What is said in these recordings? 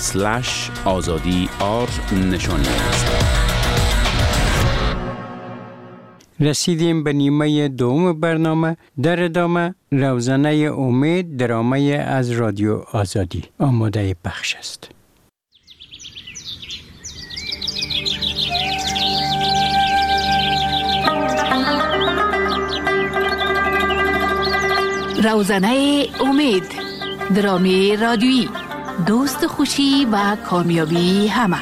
آزادی آر نشانی است. رسیدیم به نیمه دوم برنامه. در ادامه روزنه امید درامه از رادیو آزادی آماده پخش است. روزنه امید، درامه رادیویی، دوست خوشی و کامیابی همه.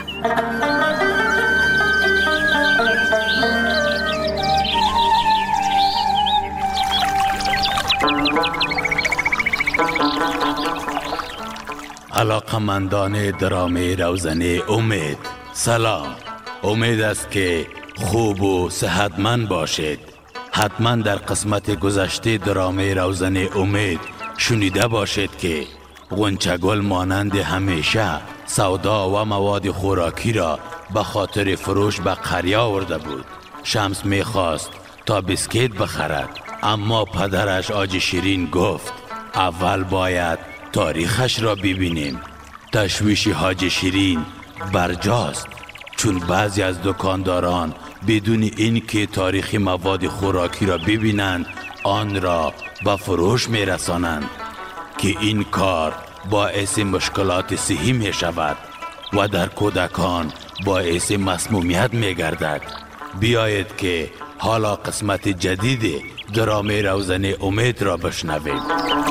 علاقمندان درامه روزنه امید، سلام. امید است که خوب و صحتمند باشید. حتما در قسمت گذشته درامه روزنه امید شنیده باشید که غنچه‌گل مانند همیشه سودا و مواد خوراکی را به خاطر فروش به قریه آورده بود. شمس می‌خواست تا بیسکیت بخرد، اما پدرش آج شیرین گفت اول باید تاریخش را ببینیم. تشویش حاج شیرین برجاست، چون بعضی از دکانداران بدون اینکه تاریخ مواد خوراکی را ببینند آن را به فروش میرسانند که این کار باعث مشکلات صحی می شود و در کودکان باعث مسمومیت می گردد. بیایید که حالا قسمت جدید درامه روزنه امید را بشنوید.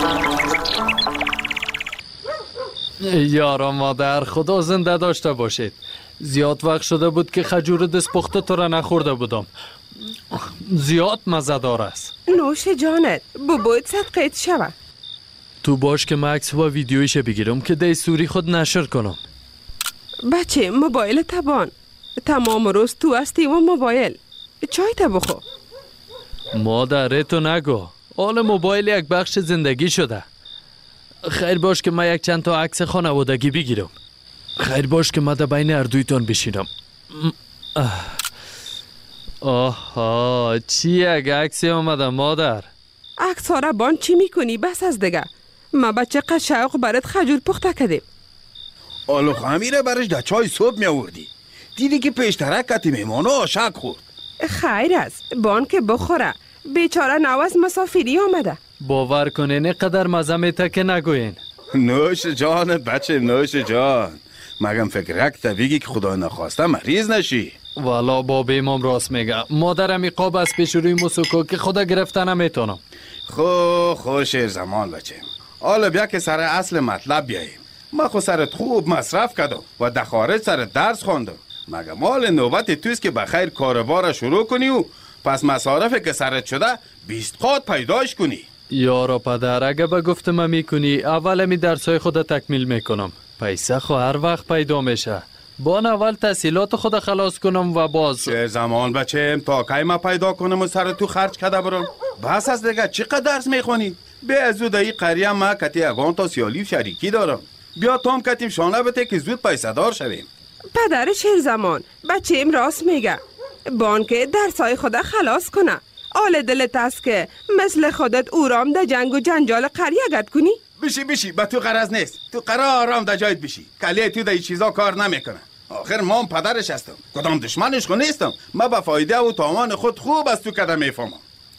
یارا مادر، خدا زنده داشته باشید. زیاد وقت شده بود که خجور دست پخته تو را نخورده بودم. زیاد مزه‌دار است. نوش جانت، بباید صدقیت شود. تو باش که من عکس و ویدیویش بگیرم که دی سوری خود نشر کنم. بچه موبایل تبان، تمام روز تو هستی و موبایل. چای تا بخو. مادر تو نگو، حال موبایل یک بخش زندگی شده. خیر باش که من یک چند تا عکس خانوادگی بگیرم. خیر باش که من در بین اردویتان بشینم. آها، چی یک عکسی آمده مادر؟ عکس ها را بان چی میکنی؟ بس از دیگه. ما بچه قشاق برات خجور پخته کردیم. آلو خمیره برش در چای صبح می آوردی. دیدی که پیشترک کتی میمانو آشک خورد. خیر است، بان که بخوره. بیچاره نواز مسافری آمده. باور کنین اینقدر مزه میته که نگوین. نوش جانت بچه، نوش جان. مگم فکرک تا بگی که خدا نخواسته مریض نشی. والا بابا امام راست میگه. مادرم قاب از پیش روی موسیقی که خدا گرفته نمیتونم. خو شیر زمان بچه. حالا بیا که سر اصل مطلب بیاییم. ما خو سرت خوب مصرف کردم و در خارج سرت درس خوندم. مگه مال نوبت توست که بخیر کاربار شروع کنی و پس مصارفی که سرت شده 20 قات پیداش کنی. یارا پدر، اگه به گفتم میکنی اول می درسای خود تکمیل میکنم. پیسه خو هر وقت پیدا میشه. بان اول تحصیلات خود خلاص کنم و باز چه زمان بچه تا کی ما پیدا کنم و سر تو خرج کده برم. بس از دیگه چقدر درس میخونی؟ به زود ای قریه ما کتی اگان تا سیالی شریکی دارم. بیا تام کتیم شانه بته که زود پیسه دار شویم. پدر شیر زمان، بچه ام راست میگه. بان که درسای خود خلاص کنه. آل دلت است که مثل خودت اورام در جنگ و جنجال قریه گد کنی؟ بشی به تو غرض نیست. تو قرار آرام در جایت بشی. کلیه تو در این چیزا کار نمیکنه. آخر ما هم پدرش هستم، کدام دشمنش خو نیستم. ما به فایده و تاوان خود خوب از تو کده میفهمم.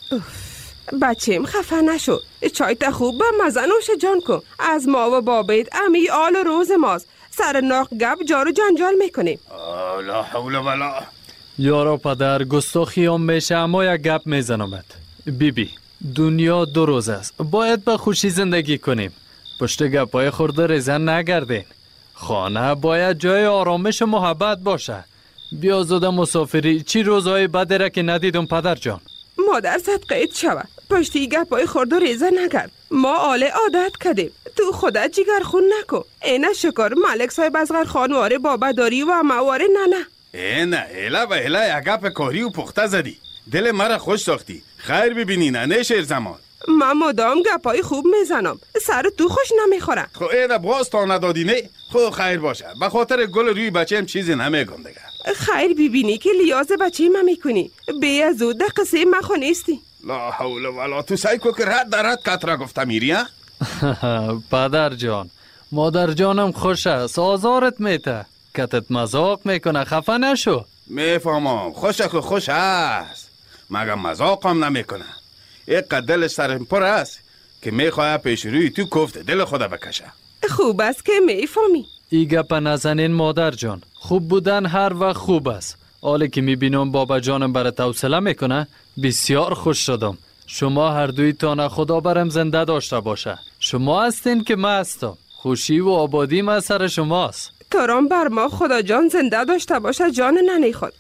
بچه‌م خفه نشو. چای تا خوب به مزه نوش جان کن. از ما و بابیت امی آل روز ماست. سر ناق گپ جارو جنجال میکنیم. لا حول ولا. یارا پدر، گستاخی هم میشه اما یک گپ میزنمت. بیبی، دنیا دو روز است. باید به خوشی زندگی کنیم. پشت گپای خورده ریزن نگردین. خانه باید جای آرامش و محبت باشه. بیا زود مسافری. چی روزهای بده را که ندیدم پدر جان. مادر صدقیت شود. پشتی گپای خورده ریزه نگرد. ما آل عادت کردیم. تو خودت جگر خون نکن. اینه شکر ملک صاحب از غر خانواره بابا داری و مواره نه. نه اله و اله اگپ کاری و پخته زدی. دل مرا خوش ساختی. خیر ببینی نه شیر زمان. من مدام گپای خوب میزنم. سر تو خوش نمیخوره. خو اینه باز تا ندادی نه. خو خیر باشه. به خاطر گل روی بچه‌ام چیزی نمیگم دیگه. خیر ببینی که لیاز بچه ما میکنی. بیا زود در قصه ما خو نیستی. لا حول ولا. تو سعی کو که رد در رد کترا گفته میری ها؟ پدر جان، مادر جانم خوش است، آزارت میته، کتت مذاق میکنه، خفه نشو. میفهمم خوش است، مگه مذاق هم نمیکنه. یک دلش سرم پر است که میخواه پیش روی تو کوفت دل خدا بکشه. خوب است که میفهمی. ای گپ نزنین مادر جان، خوب بودن هر وقت خوب است. حالی که میبینم بابا جانم برات حوصله میکنه، بسیار خوش شدم. شما هر دویتان خدا برم زنده داشته باشه. شما هستین که من هستم. خوشی و آبادی من سر شماست. ترام بر ما خدا جان زنده داشته باشه جان ننی خود.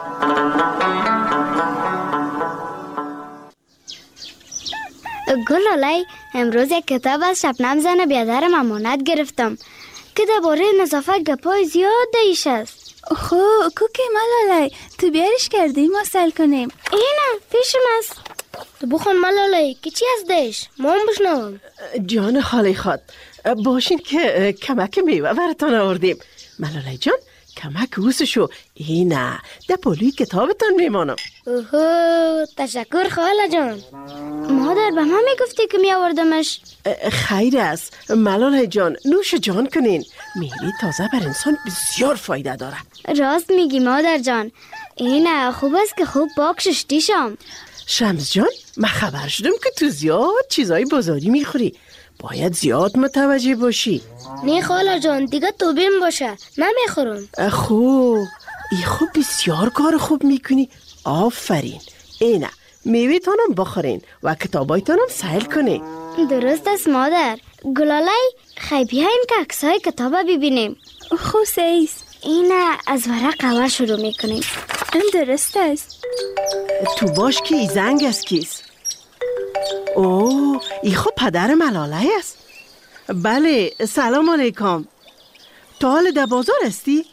گلالی، امروز یک کتاب از شبنم زن بیادرم امانت گرفتم که درباره نظافت گپای زیاد دیش است. خو کوکی ملالی، تو بیارش کردی ما سل کنیم. اینه پیشم است. تو بخون ملالی که چی از دیش ما هم بشنوم. جان خالی خود، باشین که کمک میوه براتان آوردیم. ملالی جان کمک اوسشو. اینه ده پولوی کتابتان میمانم. اوهو تشکر خاله جان. مادر به من میگفتی که میآوردمش. خیر است ملالی جان، نوش جان کنین. میوه تازه بر انسان بسیار فایده داره. راست میگی مادر جان. اینه خوب است که خوب پاک ششتی شم. شمس جان من خبر شدم که تو زیاد چیزای بازاری میخوری، باید زیاد متوجه باشی. نه خاله جان دیگه توبیم باشه، نمیخورم. خوب ای خوب بسیار کار خوب میکنی. آفرین. اینه میوه تانم بخورین و کتابای تانم سیل کنی. درست است مادر. گلالی خیلی بیاییم که عکسای کتابا ببینیم. خوسیست. اینه از ورق اول شروع میکنیم. درست است. تو باش که ای زنگ است کیست؟ اوه ای خب پدر ملاله است. بله سلام علیکم. تو حال در بازار هستی؟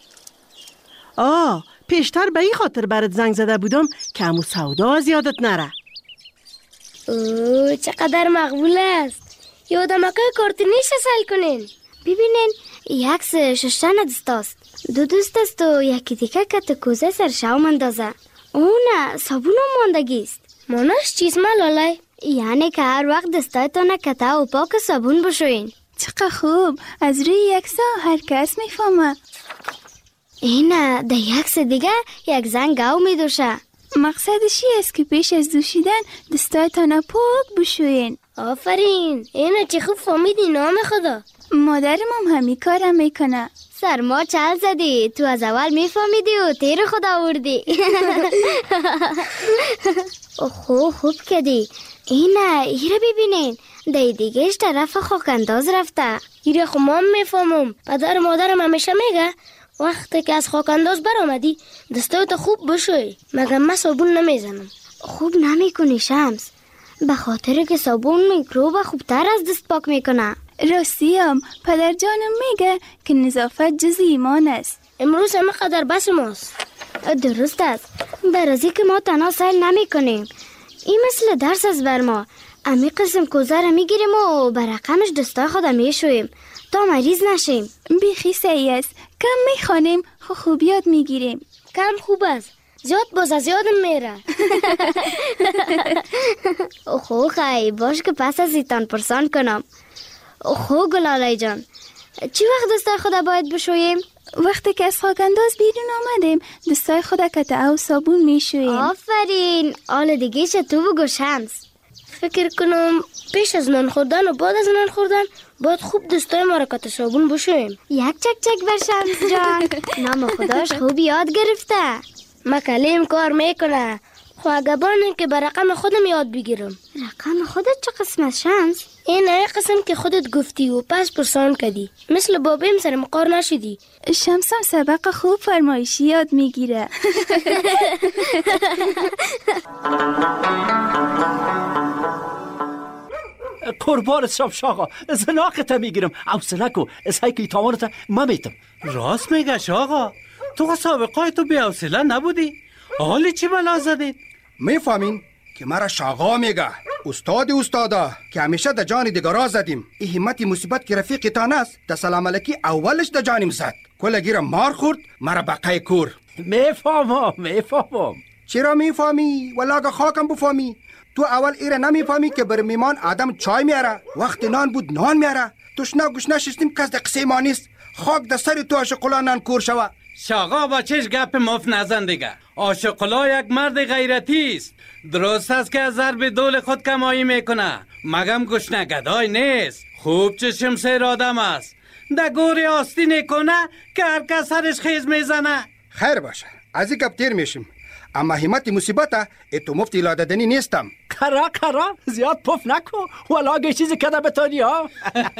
پیشتر به این خاطر برات زنگ زده بودم که امو سودا از یادت نره. اوه چقدر مقبول است. یادم که کارتونیش سل کنین. ببینین یک ششتن دست است، دو دوست است و یکی دیگه کت کوزه سر شاو مندازه. اونه صابون هم ماندگی است. ماناش چیز ملالی؟ یعنی که هر وقت دستایتان کته و پاک صابون بشوین. چقدر خوب، از روی یکسا هر کس میفهمه. اینه ده یکس دیگه یک زن گاو میدوشه. مقصدشی است که پیش از دوشیدن دستایتان پاک بشوین. آفرین، اینه چه خوب فهمیدی نام خدا. مادرم هم همین کارم میکنه. سرما چل زدی، تو از اول میفهمیدی و تیر خدا آوردی. خوب کدی. اینه ایره ببینین، دی دیگهش طرف خاکنداز رفته. ایره خب ما میفهمم. پدر مادرم همیشه میگه وقتی که از خاکنداز برآمدی دستایت خوب بشوی. مگر من صابون نمیزنم. خوب نمیکنی شمس، به خاطر که صابون میکروب خوبتر از دست پاک میکنه. راستیم پدر جانم میگه که نظافت جز ایمان است. امروز همه قدر بس ماست. درست است. در ازی که ما تنها سیل نمی کنیم. این مثل درس است بر ما. امی قسم کوزه را میگیریم و برقمش دستای خودم میشویم تا مریض نشیم. بیخی صحیح است. کم میخوانیم خوب یاد میگیریم. کم خوب است، زیاد باز از یادم میره. خیلی باش که پس از ایتان پرسان کنم. گلالی جان، چی وقت دستای خدا باید بشوییم؟ وقتی که از خاکنداز بیرون آمدیم دستای خدا کته و صابون میشوییم. آفرین. آل دیگه تو بگو شمس. فکر کنم پیش از نان خوردن و بعد از نان خوردن باید خوب دستای ما را کته صابون بشوییم. یک چک بر شمس جان. نام خداش خوب یاد گرفته. مکلیم کار میکنه. خواهگبانه که به رقم خودم یاد بگیرم. رقم خودت چه قسم از شمس؟ این قسم که خودت گفتی و پس پرسان کردی، مثل بابیم سر مقار نشدی. شمس هم سبق خوب فرمایشی یاد میگیره. قربانت شم شاقا، زناقت میگیرم. حوصله کو، اسای که تاوانت میتم. راست میگه شاقا، تو سابقای تو بی حوصله نبودی؟ حالی چی بلا زدید؟ میفهمین که مرا شاقا میگه، استادا که همیشه در جان دیگرا زدیم. این همتی مصیبت که رفیق تان است در سلام علیکی اولش در جانیم زد. کلگیرم مار خورد مرا بقای کور. میفهمم. چرا میفهمی؟ ولی اگه خاکم بفهمی تو اول ایره نمیفهمی که بر میمان آدم چای میاره، وقت نان بود نان میاره. تشنه گوش نشستیم کس ده قصه ما نیست. خاک ده سر تو عاشقلا نان کور شوه. شاغا با چش گپ مفت نزن دیگه. عاشقلا یک مرد غیرتی است. درست است که از ضرب دول خود کمایی میکنه، مگم گشنه گدای نیست. خوب چشم سیر آدم است. ده گوری آستین کنه که هر کس سرش خیز میزنه. خیر باشه، از این گپ تیر میشیم. اما همت مصیبت تو مفت ایلاددنی نیستم. کرا زیاد پف نکو ولا چیزی کده بتانی ها.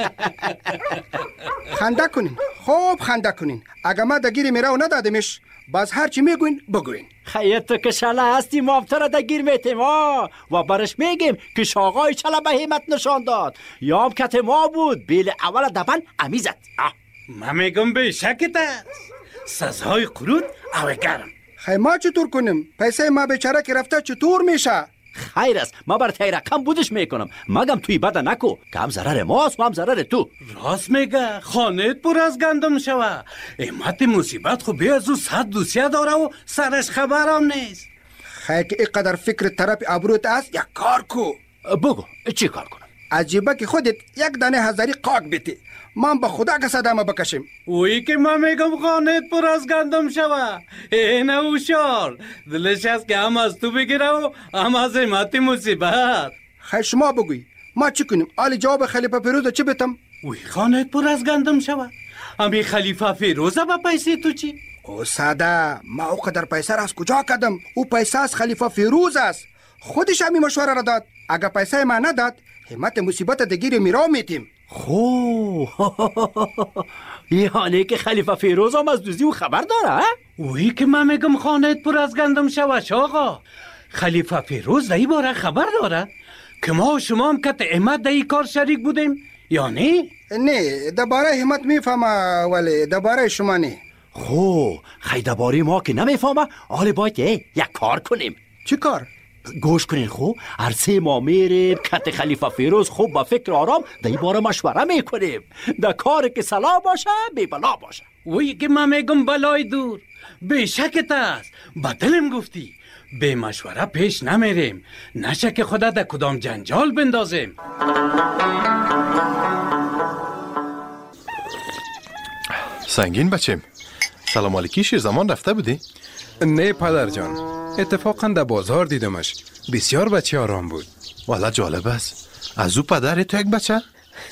خنده کنین، خوب خنده کنین. اگه ما دگیری میره و ندادمش، باز هر چی میگوین بگوین. خیلی تو که شله هستی مابتر دگیر میتیم ها و برش میگیم که شاغای چله به همت نشان داد. یام کت ما بود بیل اول دبن امیزد. من میگم به شکت است. سزهای قرود او گرم. خیلی ما چطور کنیم؟ پیسه ما بیچاره که رفته چطور میشه؟ خیر است، ما بر تی رقم بودش میکنم. مگم توی بده نکو که هم ضرر ماست و هم ضرر تو. راست میگه، خانه پر از گندم شوه. امت مصیبت خو بیازو 100 دوسیه داره و سرش خبرم نیست. خیلی که اینقدر فکر طرف ابروت است، یک کار کو. بگو چی کار کنم؟ عجیبه که خودت یک دانه هزاری قاق بیتی، من به خدا که صدامه بکشیم. اوی که من میگم خانه پر از گندم شوه. اینه اوشار دلش هست که هم از تو بگیره و هم از امت مصیبت. خیلی شما بگوی ما چی کنیم؟ آلی جواب خلیفه فیروز چی بیتم؟ اوی خانه پر از گندم شوه. امی خلیفه فیروزه با پیسه تو چی؟ او ساده، ما او قدر پیسه را از کجا کدم؟ او پیسه از خلیفه فیروز است. خودش همی مشوره را داد. اگه پیسه ما نداد همت مصیبت دگیر میرا میتیم. خو یعنی که خلیفه فیروز هم از دوزی او خبر داره؟ اوی که من میگم خانه پر از گندم شوه آقا. خلیفه فیروز در این باره خبر داره که ما و شما هم کت احمد در این کار شریک بودیم یا نه؟ نه، درباره همت میفهمه ولی درباره شما نه. خو خیلی درباره ما که نمیفهمه، حالا باید یک کار کنیم. چی کار؟ گوش کنین خو، عرصه ما میریم کت خلیفه فیروز خوب با فکر آرام در این باره مشوره میکنیم. در کار که صلاح باشه بی بلا باشه. وی که من میگم بلای دور به شکت است. با دلم گفتی به مشوره پیش نمیریم، نشه که خدا در کدام جنجال بندازیم. سنگین بچیم، سلام علیکی شیرزمان رفته بودی؟ نه پدر جان، اتفاقا در بازار دیدمش. بسیار بچه آرام بود. والا جالب است. از او پدر تو یک بچه؟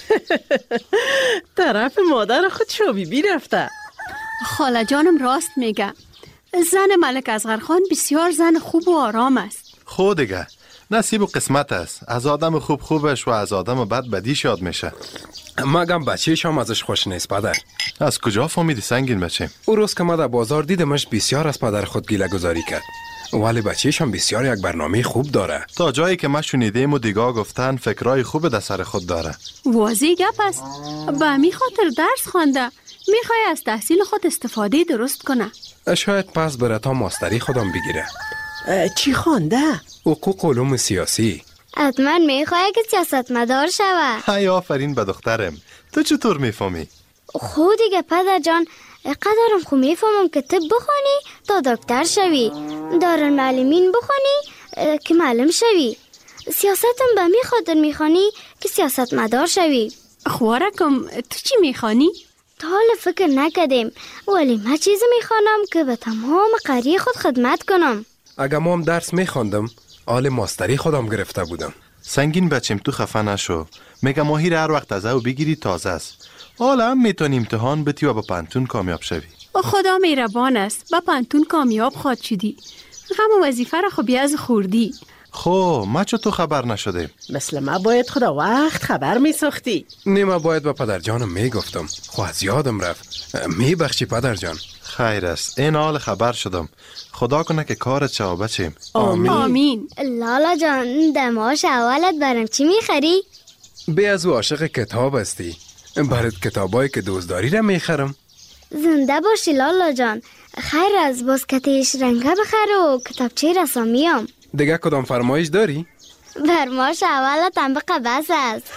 طرف مادر خود شوبیبی رفته. خاله جانم راست میگه. زن ملک اصغرخان بسیار زن خوب و آرام است. خود دیگه نصیب و قسمت است. از آدم خوب خوبش و از آدم بد بدیش یاد میشه. مگم بچهش هم ازش خوش نیست پدر. از کجا فهمیدی سنگین بچه؟ او روز که ما در بازار دیدمش بسیار از پدر خود گیله گذاری کرد، ولی بچهش هم بسیار یک برنامه خوب داره. تا جایی که ما شنیدیم و دیگاه گفتن فکرای خوب در سر خود داره. واضح گپ است. به همین خاطر درس خوانده، میخوای از تحصیل خود استفاده درست کنه. شاید پس بره تا ماستری خودم بگیره. چی خوانده؟ حقوق علوم سیاسی. حتما میخوای که سیاستمدار شوه. های آفرین به دخترم. تو چطور میفهمی؟ خود دیگه پدر جان، قدرم خو میفهمم که طب بخونی تا دکتر شوی، دارالمعلمین بخونی که معلم شوی، سیاستم به می خاطر میخوانی که سیاستمدار شوی. خوارکم تو چی میخوانی؟ تا حال فکر نکردیم، ولی من چیزی میخوانم که به تمام قریه خود خدمت کنم. اگه ما هم درس میخواندم، آل ماستری خودم گرفته بودم. سنگین بچیم تو خفه نشو. میگم ماهی هر وقت از او بگیری تازه است. حالا هم میتونی امتحان بتی و با پانتون کامیاب شوی. خدا مهربان است، با پانتون کامیاب خواهد شدی. غم وظیفه را خب از خوردی. خب ما چطور خبر نشده؟ مثل ما باید خدا وقت خبر میساختی. نه ما باید با پدر جانم میگفتم، خو از یادم رفت. میبخشی پدر جان؟ خیر است، این حال خبر شدم. خدا کنه که کارت شو بچیم. آمین. آمین. لالا جان، دماش اولت برام چی میخری؟ به از او عاشق کتاب هستی، برات کتابایی که دوستداری را میخرم. زنده باشی لالا جان. خیر از باسکتش رنگه بخر و کتابچه رسامیام. دیگه کدام فرمایش داری؟ فرمایش اولت هم به قبض است.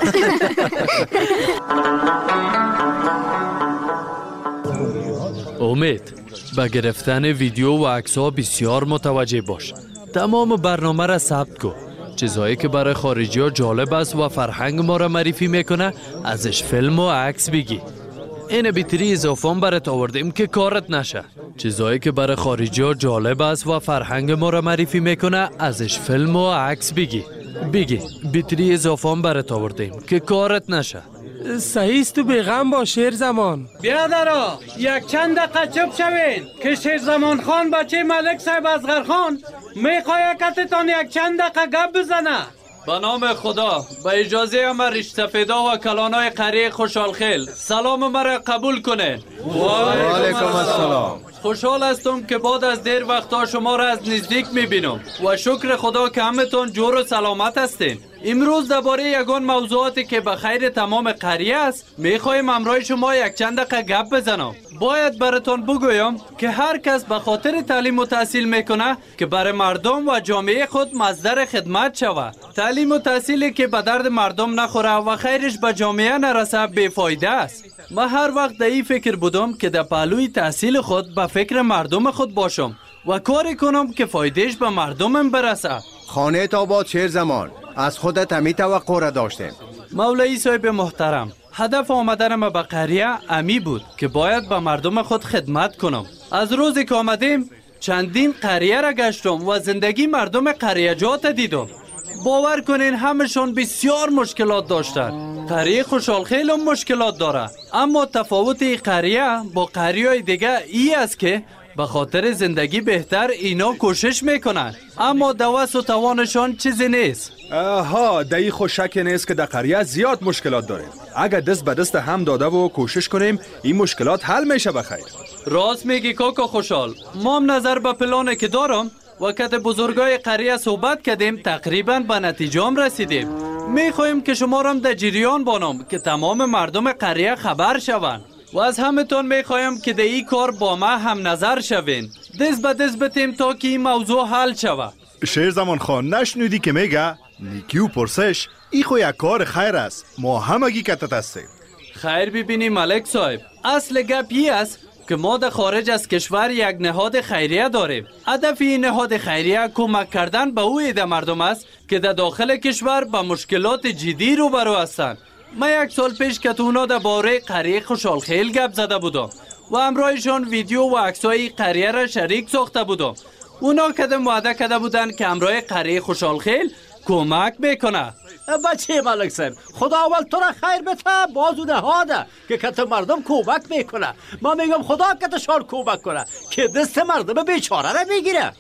امید، به گرفتن ویدیو و عکس‌ها بسیار متوجه باش. تمام برنامه را ثبت کن. چیزهایی که برای خارجی ها جالب است و فرهنگ ما را معرفی میکنه ازش فیلم و عکس بگی. این بیتری اضافان برات آوردیم که کارت نشه. چیزهایی که برای خارجی ها جالب است و فرهنگ ما را معرفی میکنه ازش فیلم و عکس بگی. بیتری اضافان برات آوردیم که کارت نشه. صحیح است، تو بیغم باش شیر زمان. بیادرها یک چند دقیقه چپ شوین که شیر زمان خان بچه ملک صاحب اصغر خان میخواه کتتان یک چند دقیقه گپ بزنه. به نام خدا به اجازه ما ریش سفیدا و کلانای قریه خوشحالخیل سلام مرا قبول کنین. و علیکم السلام. خوشحال هستم که بعد از دیر وقتا شما را از نزدیک میبینم و شکر خدا که همتون جور و سلامت هستین. امروز درباره یگان موضوعاتی که به خیر تمام قریه است میخوایم امروز شما یک چند دقیقه گپ بزنم. باید براتون بگویم که هر کس به خاطر تعلیم و تحصیل میکنه که برای مردم و جامعه خود مصدر خدمت شود. تعلیم و تحصیلی که به درد مردم نخوره و خیرش به جامعه نرسه بیفایده است. من هر وقت در این فکر بودم که در پهلوی تحصیل خود به فکر مردم خود باشم و کاری کنم که فایدهش به مردمم برسه. خانه آباد شیر زمان، از خودت همی توقع را داشتیم. مولوی صاحب محترم، هدف آمدن ما به قریه امی بود که باید به مردم خود خدمت کنم. از روزی که آمدیم چندین قریه را گشتم و زندگی مردم قریه جات دیدم. باور کنین همشون بسیار مشکلات داشتن. قریه خوشحالخیل هم مشکلات داره، اما تفاوت این قریه با قریه دیگه ای است که به خاطر زندگی بهتر اینا کوشش میکنن، اما دوست و توانشان چیزی نیست. آها، دایی خو شک نیست که در قریه زیاد مشکلات داریم. اگر دست به دست هم داده و کوشش کنیم این مشکلات حل میشه بخیر. راست میگی کاکا خوشحال. ما هم نظر به پلانه که دارم وقت بزرگای قریه صحبت کردیم تقریبا به نتیجه هم رسیدیم. میخوایم که شما را در جریان بانم که تمام مردم قریه خبر شوند و از همتون میخوایم که در این کار با ما هم نظر شوین. دست به دست بتیم تا که این موضوع حل شود. شیر زمان خان نشنودی که میگه نیکی و پرسش ای خو یک کار خیر است، ما همگی کتت هستیم. خیر ببینی ملک صاحب، اصل گپ این است که ما در خارج از کشور یک نهاد خیریه داریم. هدف این نهاد خیریه کمک کردن به او عده مردم است که در داخل کشور با مشکلات جدی روبرو هستند. من یک سال پیش که اونا در باره قریه خوشحالخیل گپ زده بودم و همراهشان ویدیو و عکسای قریه را شریک ساخته بودم. اونا که وعده کرده بودن که همراه قریه خوشحالخیل کمک میکنه. بچه ملک صاحب، خدا اول تو را خیر بده، بازو نهاده که کت مردم کمک میکنه. ما میگم خدا کتشان کمک کنه که دست مردم بیچاره را بگیره.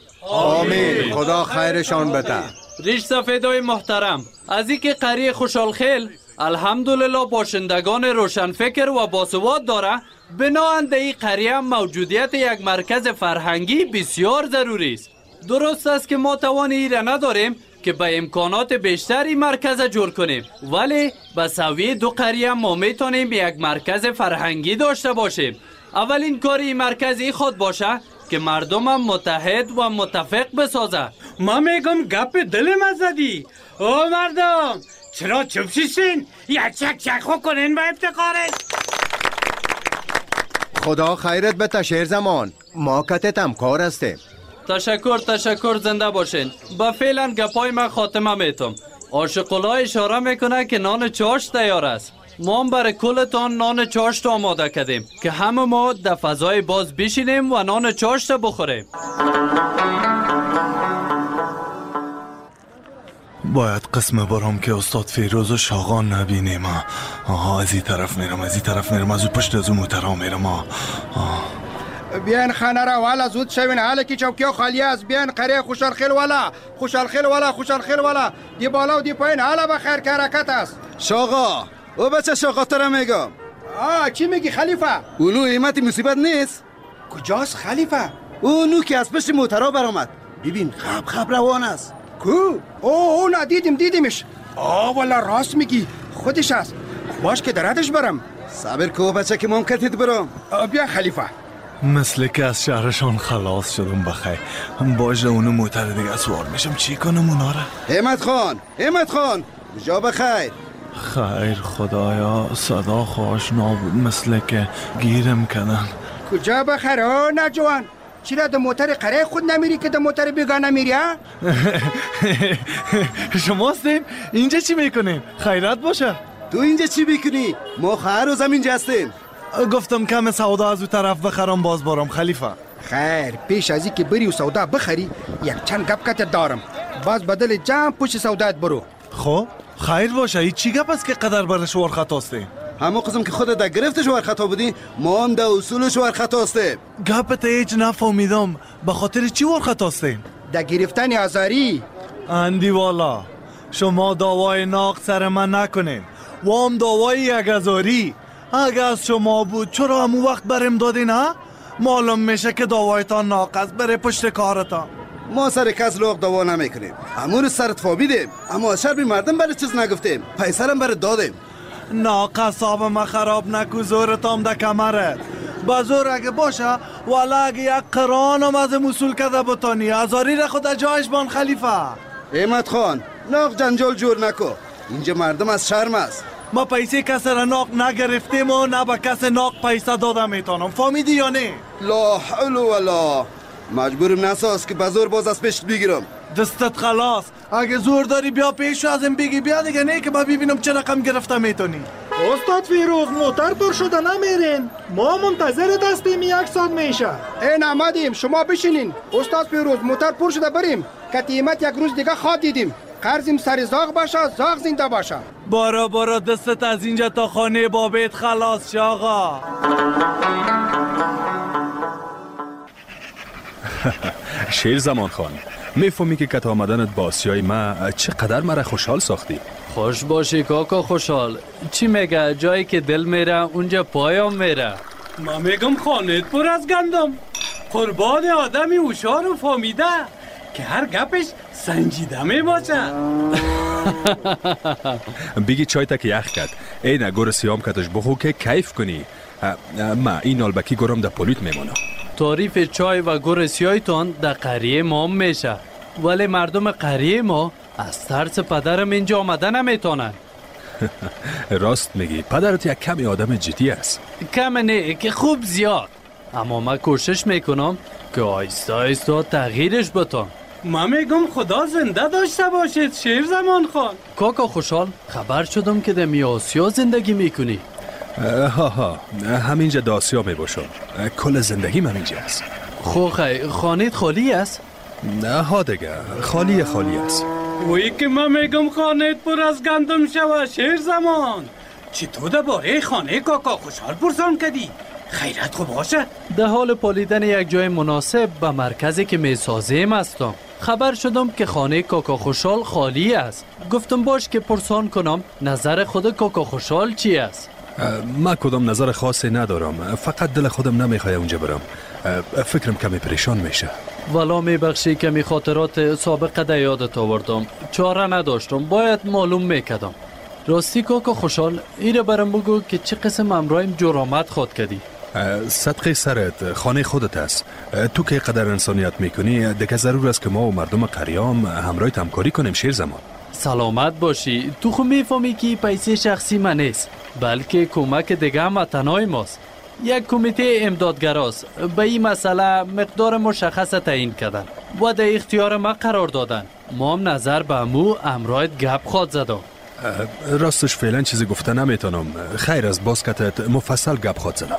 آمین، خدا خیرشان بده. ریش سفیدای محترم، از این که قریه خوشحالخیل الحمدلله باشندگان روشنفکر و باسواد داره، بناهن در این قریه موجودیت یک مرکز فرهنگی بسیار ضروری است. درست است که ما توان این را نداریم که به امکانات بیشتری مرکز جور کنیم، ولی به سویه دو قریه ما میتونیم یک مرکز فرهنگی داشته باشیم. اولین کار این مرکزی خود باشه که مردم هم متحد و متفق بسازه. ما میگم گپ دل مزدی. او مردم چرا چوب شیشین؟ یک چک خو کنین با افتخارت. خدا خیرت بده شیر زمان، ما کتت هم کار هستیم. تشکر زنده باشین. با فعلا گپای من خاتمه میتم. عاشق‌الله اشاره میکنه که نان چاشت تیار است. ما هم برای کلتان نان چاشت آماده کردیم که همه ما در فضای باز بشینیم و نان چاشت بخوریم. باید قسم برام که استاد فیروز و شاغان نبینیم. از این طرف میرم از اون پشت از اون موترها میرم. بیان خانه را والا زود شوین، حالا که چوکی و خالی است. بیان قریه خوشحالخیل والا دی بالا و دی پایین حالا بخیر که حرکت است. شاغا، او بچه شاغا تو را میگم. چی میگی خلیفه؟ اونو ایمت مصیبت نیست؟ کجاست خلیفه؟ اونو که از پشت موترها برآمد. ببین خب روان است. کو؟ او نه دیدیمش. والا راست میگی، خودش است. باش که دراتش برم. صبر کو بچه که ممکنت برم. بیا خلیفه. مثل که از شهرشان خلاص شدم بخیر. باشه اونو موتر دیگه سوار میشم چی کنم اونا را؟ همت خان جا بخیر. خیر خدایا، صدا خوش نابود مثل که گیرم کنن. کجا بخیر نه جوان؟ چرا در موتر قره خود نمیری که در موتر بیگانه میری ها؟ شما هستیم؟ اینجا چی میکنیم؟ خیرات باشه. تو اینجا چی میکنی؟ ما خواهر و زمین جستیم. گفتم کم سودا از او طرف بخرم باز بارم خلیفه. خیر پیش از این که بری و سودا بخری یک چند گپ کت دارم. باز بدل جمع پشت سودات برو. خب خیر باشه. این چی گپ است که قدر برش ور خطاسته؟ همون قسم که خودت در گرفتش ور خطا بودی ما هم در اصولش ور خطاسته. گپت هیچ نفهمیدم. به خاطر چی ور خطاسته؟ در گرفتن آزاری. اندی والا شما دعوای ناق سر من نکنین و هم دعوای یک آزاری. اگه از شما بود چرا همون وقت برم دادین ها؟ معلوم میشه که دعوایتان ناقص بره پشت کارتان. ما سر کس لوق دعوا نمیکنیم. امور سرت فابیدیم اما از شربی مردم برای چیز نگفتیم. پیسرم برای دادیم. ناقص آب ما خراب نکو زورتام ده کمره. بزور اگه باشه والا اگه یک قرانم از مسئول کده بتانی ازاری را خود جایش بان خلیفه. احمد خان ناق جنجال جور نکو. اینجا مردم از شرم است. ما پیسه کس را ناق نگرفتیم و نه به کس ناق پیسه داده میتونم. فهمیدی یا نه؟ لا حول ولا. مجبورم نساز که بزور باز از پشت بگیرم. دستت خلاص. اگه زور داری بیا پیشو ازم بگی بیا دیگه نه که ما ببینم چه رقم گرفته میتونی. استاد فیروز موتر پر شده نمیرین. ما منتظر دستیم 1 ساعت میشه. این آمدیم شما بشینین. استاد فیروز موتر پر شده بریم. کتیمت یک روز دیگه خواد دیدیم. قرضیم سر زاغ باشه زاغ زنده باشه. بارا دستت از اینجا تا خانه بابت خلاص آقا. شیر زمان خان میفهمی که کت آمدنت با آسیای ما چقدر مرا خوشحال ساختی. خوش باشی کاکا خوشحال. چی میگه جایی که دل میره اونجا پایم میره. ما میگم خانت پر از گندم. قربان آدمی هوشیار و فهمیده که هر گپش سنجیده می باشه. بگی چای تک یخ کرد. اینه گور سیام کتش بخو که کیف کنی. ما این آلبکی گرم در پولیت میمانم. تعریف چای و گور سیایتان در قریه ما میشه ولی مردم قریه ما از ترس پدرم اینجا آمده نمیتونن. راست میگی پدرت یک کمی آدم جدی است. کم نه که خوب زیاد. اما من کوشش میکنم که آیسته آیسته تغییرش بتم. ما میگم خدا زنده داشته باشید شیر زمان خان. کاکا خوشحال خبر شدم که در آسیا زندگی میکنی. ها همینجا در آسیا میباشم. کل زندگی من اینجا است. خوخی خانت خالی است؟ نه ها دیگه خالی است. وی که من میگم خانت پر از گندم شوه شیر زمان. چی تو درباره خانه کاکا خوشحال پرسان کردی؟ خیرت خوب باشه؟ در حال پالیدن یک جای مناسب به مرکزی که میسازیم هستم. خبر شدم که خانه کاکا خوشحال خالی است. گفتم باش که پرسان کنم نظر خود کاکا خوشحال چی است؟ من کدام نظر خاصی ندارم. فقط دل خودم نمیخواد اونجا برم. فکرم کمی پریشان میشه. والا میبخشی کمی خاطرات سابقه در یادت آوردم. چاره نداشتم باید معلوم میکردم. راستی کاکا خوشحال ایره برام بگو که چه قسم امرایم جرامت خود کردی. صدقه سرت خانه خودت است. تو که قدر انسانیت میکنی دیگه ضرور است که ما و مردم قریام همراهت همکاری کنیم شیر زمان. سلامت باشی. تو خو میفهمی که پیسه شخصی من نیست بلکه کمک دیگه هم تنهای ماست. یک کمیته امدادگراست به این مسئله مقدار مشخص تعیین کردن و در اختیار ما قرار دادن. ما هم نظر به امو امراید گپ خواد زدم. راستش فعلا چیزی گفته نمیتونم. خیر از باسکتت مفصل گپ خواد زدم.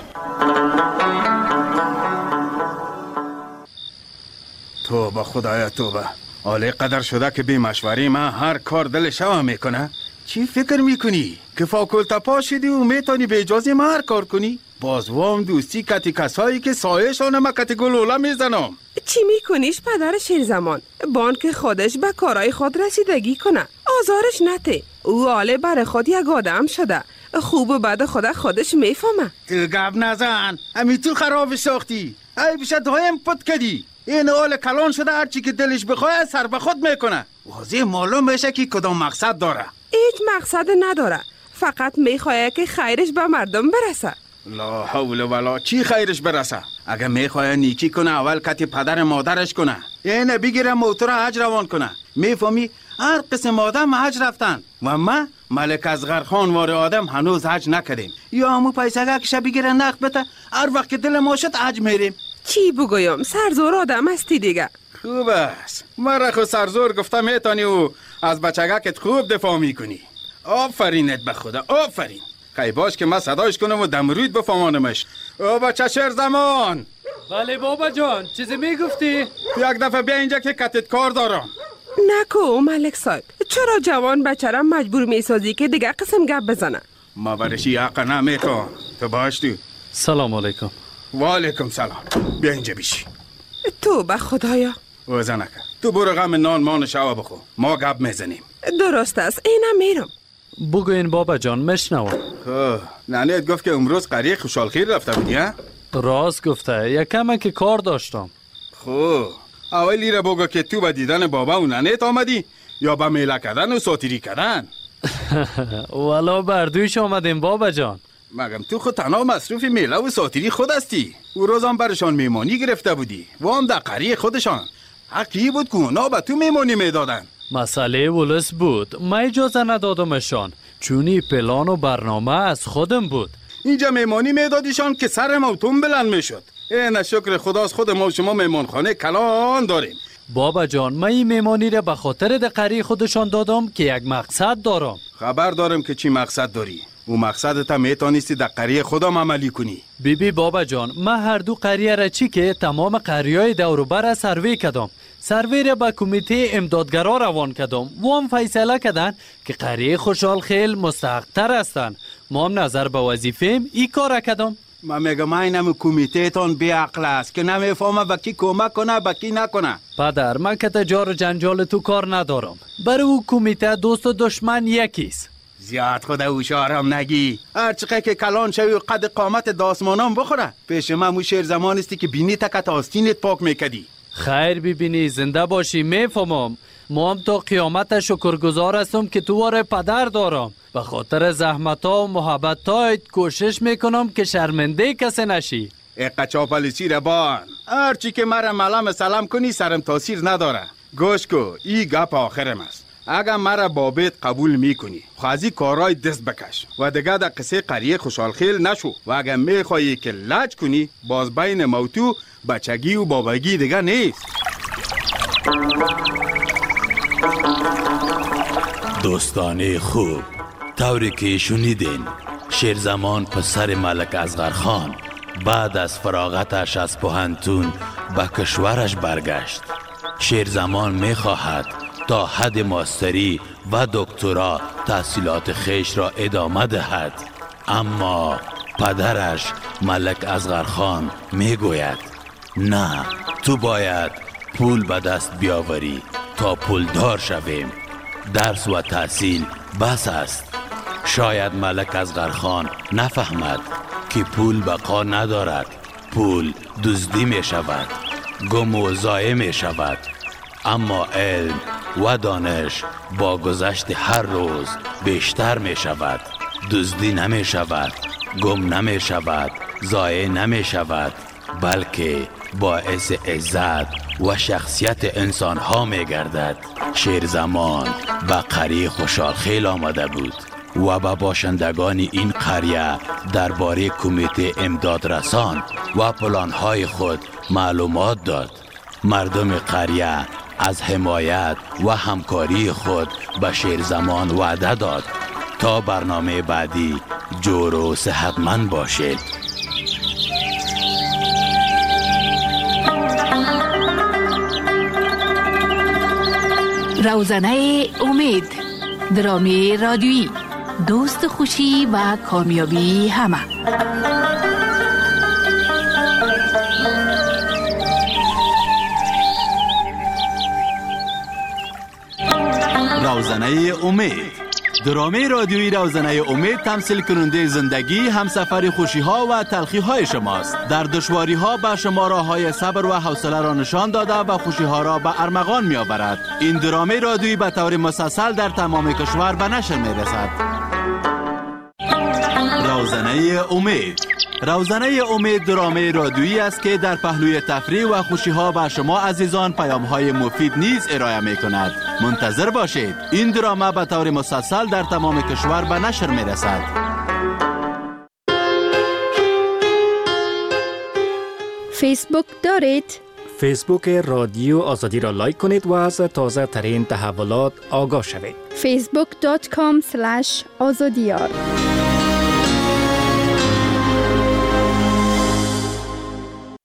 توبه خدایا توبه. آله قدر شده که بی مشوری من هر کار دل شما میکنه. چی فکر میکنی؟ که فاکولتا پا شدی و میتونی به اجازه ما هر کار کنی؟ باز وام دوستی کتی کسایی که سایشان ما کتی گلوله میزنم. چی میکنیش پدر شیر زمان؟ بان که خودش به کارای خود رسیدگی کنه. آزارش نته. او آله بر خود یک آدم شده. خوب و بد خودش میفهمه. تو گب نزن. امی تو خراب ساختی. ای بشه دایم پت کدی. این آل کلان شده هرچی که دلش بخواه سر به خود میکنه. واضح معلوم بشه که کدام مقصد داره. هیچ مقصد نداره. فقط میخواه که خیرش به مردم برسه. لا حول ولا. چی خیرش برسه؟ اگه میخواه نیکی کنه اول کتی پدر مادرش کنه. اینه بگیره موتور حج روان کنه. میفهمی؟ هر قسم آدم حج رفتن و ما ملک اصغر خان وار آدم هنوز حج نکردیم. یا همو پیسه که بگیره نقد بده هر وقت که دل ما شد حج میریم. چی بگویم؟ سرزور آدم هستی دیگه. خوب است. مرا خود سرزور گفتم میتانی و از بچگکت خوب دفاع میکنی. آفرینت به خدا، آفرین. خیلی باش که من صدایش کنم و دمروید بفهمانمش. او بچه شیر زمان. بله بابا جان، چیزی میگفتی؟ تو یک دفعه بیا اینجا که کتت کار دارم. نکو ملک صاحب، چرا جوان بچه را مجبور میسازی که دیگه قسم گپ بزنه؟ ما برشی حق نمیکن. تو باش تو. سلام علیکم. و علیکم سلام. بیا اینجا بیشی. تو به خدایا. وزه نکن. تو برو غم نان مان شوا بخو. ما گپ میزنیم. درست است، اینم میرم. بگوین بابا جان مشنوم. ننیت گفت که امروز قریه خوشحالخیر رفته بودی ها؟ راست گفته، یکم که کار داشتم. خوب اولی را بگو که تو به دیدن بابا و ننیت آمدی یا به میله کردن و ساتیری کردن؟ والا بردویش آمدیم بابا جان. مگم تو خود تنها مصروف میله و ساتیری خود هستی؟ او روز هم برشان میمانی گرفته بودی و هم در قریه خودشان. حقی بود که اونا به تو میمانی میدادن. مسئله ولس بود، من اجازه ندادمشان، چونی پلان و برنامه از خودم بود. اینجا میمانی میدادیشان که سر موتون بلند میشد. این شکر خداست خود ما و شما میمانخانه کلان داریم. بابا جان، من این میمانی را به خاطر دقری خودشان دادم که یک مقصد دارم. خبر دارم که چی مقصد داری. او مقصدت میتونستی در قریه خودم عملی کنی. بیبی بابا جان، من هر دو قریه را چی که تمام قریه‌های دور و بر سروی کردم. سروی را به کمیته امدادگرا روان کردم و هم فیصله کردن که قریه خوشحال خیل مستحق‌تر هستند. ما هم نظر به وظیفه‌ام این کار کردم. من میگم اینم کمیته تان بی عقل است که نمیفهمه به کی کمک کنه به کی نکنه. پدر، من که تجار و جنجال تو کار ندارم. برای او کمیته دوست و دشمن یکیست. زیاد خود اوشارم نگی. هر چقدر که کلان شوی و قد قامت داسمانم بخوره. پیش من مو شیر زمان استی که بینی تکت آستینت پاک میکدی. خیر ببینی، زنده باشی، میفهمم. ما هم تا قیامت شکرگزار هستم که تو واره پدر دارم. به خاطر زحمت‌ها و محبت‌هایت کوشش میکنم که شرمنده کسی نشی. اقا چاپلیسی ربان، هرچی که مرا ملام سلام کنی سرم تاثیر نداره. گوش کو، ای گپ آخرم است. اگر مرا بابت قبول میکنی خوازی کارای دست بکش و دیگه در قصه قریه خوشحالخیل نشو و اگر میخوایی که لج کنی باز بین موتو بچگی و بابگی دیگه نیست. دوستانه خوب، طوری که شنیدین شیرزمان پسر ملک اصغرخان بعد از فراغتش از پوهنتون به کشورش برگشت. شیرزمان میخواهد تا حد ماستری و دکترا تحصیلات خیش را ادامه دهد، اما پدرش ملک اصغرخان میگوید نه، تو باید پول به دست بیاوری تا پولدار شویم. درس و تحصیل بس است. شاید ملک اصغرخان نفهمد که پول بقا ندارد. پول دزدی می شود، گم و ضایع می شود، اما علم و دانش با گذشت هر روز بیشتر می شود. دزدی نمی شود، گم نمی شود، ضایع نمی شود، بلکه باعث عزت و شخصیت انسان ها می گردد. شیرزمان به قریه خوشحالخیل آمده بود و به باشندگان این قریه درباره کمیته امداد رسان و پلانهای خود معلومات داد. مردم قریه از حمایت و همکاری خود به شیرزمان وعده داد تا برنامه بعدی جور و صحتمند باشید. روزنه امید، درامی رادیویی، دوست خوشی و کامیابی همه. روزنه امید، درامی رادیویی روزنه امید تمثیل کننده زندگی، همسفر خوشی ها و تلخی های شماست. در دشواری ها به شما راه های صبر و حوصله را نشان داده و خوشی ها را به ارمغان می آورد. این درامی رادیویی به طور مسلسل در تمام کشور به نشر می رسد. روزنه امید. روزنه امید درامی رادیویی است که در پهلوی تفریح و خوشی ها به شما عزیزان پیام های مفید نیز ارائه می کند. منتظر باشید، این درامه به طور مسلسل در تمام کشور به نشر می رسد. فیسبوک دارید؟ فیسبوک رادیو آزادی را لایک کنید و از تازه ترین تحولات آگاه شوید. facebook.com/azadiyar